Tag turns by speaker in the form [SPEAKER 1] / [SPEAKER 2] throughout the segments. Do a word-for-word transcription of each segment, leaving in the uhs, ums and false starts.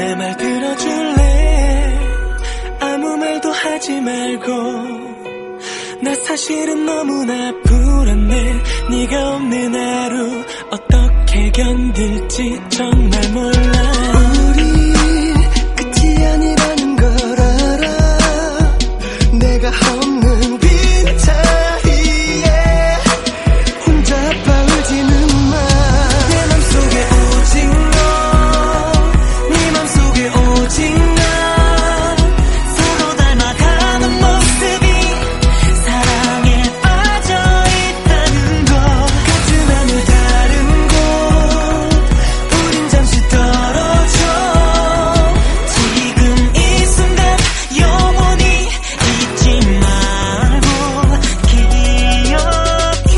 [SPEAKER 1] 내 말 들어줄래? 아무 말도 하지 말고. 나 사실은 너무나 불안해. 네가 없는 하루 어떻게 견딜지 정말 몰라.
[SPEAKER 2] 우리 끝이 아니라는 걸 알아. 내가 없는 빈자리에 혼자 아파울지는 마.
[SPEAKER 1] 내 맘속에 오직 너, 네 맘속에 오직 나. 서로 닮아가는 모습이 사랑에 빠져있다는 것. 같은 하늘 다른 곳 우린 잠시 떨어져. 지금 이 순간 영원히 잊지 말고 기억해.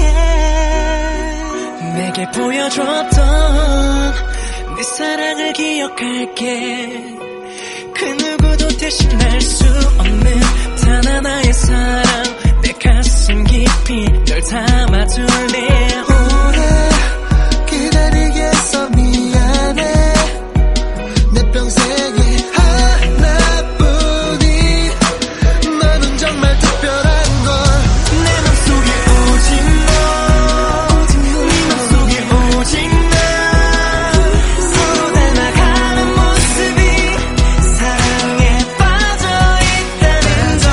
[SPEAKER 1] 내게 보여줬던 네 사랑을 기억할게. 그 누구도 대신할 수 없는 단 하나의 사랑. 내 가슴 깊이 널 담아둘래.
[SPEAKER 2] 오래 기다리게 해서 미안해. 내 평생에 하나뿐인 너는 정말 특별한 걸.
[SPEAKER 1] 내 맘속에 오직 너, 네 맘속에 오직 나. 서로 닮아가는 모습이 사랑에 빠져있다는 것.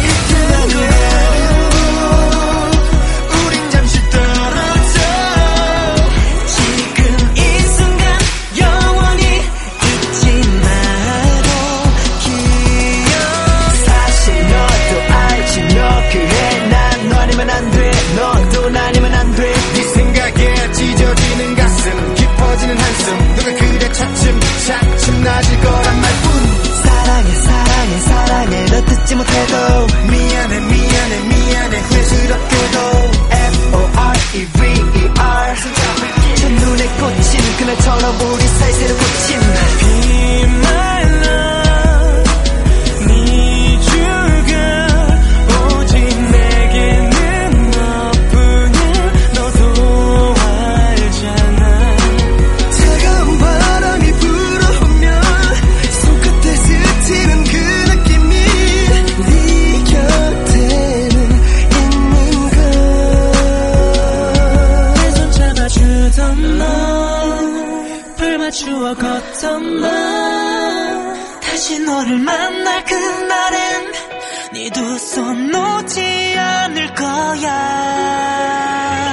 [SPEAKER 1] 우린 잠시 떨어져. 지금 이 순간 영원히 잊지 말고 기억.
[SPEAKER 2] 사실 너도 알지. 너 그래. 난 너 아니면 안 돼. 너도 나 아니면 안 돼. 네 생각에 찢어지는 가슴, 깊어지는 한숨. 누가 그래 차츰 차츰 나아질 거란 말뿐. 사랑해 사랑해 사랑해. 너 듣지 못해도 미안해 미안해 미안해. 후회스럽게도 F O R E V E R. 첫눈에 꽂힌 그날처럼 우리 사이 새로 꽂힌.
[SPEAKER 1] Be my love, need you girl. 오직 내게는 너뿐이야. 너도 알잖아.
[SPEAKER 2] 차가운 바람이 불어오면 손끝에 스치는 그 느낌이 네 곁에는 있는 걸.
[SPEAKER 1] 내 손 잡아주던 너, 불 맞추어 걷던 너. 다시 너를 만날 그날엔 네 두 손 놓지 않을 거야.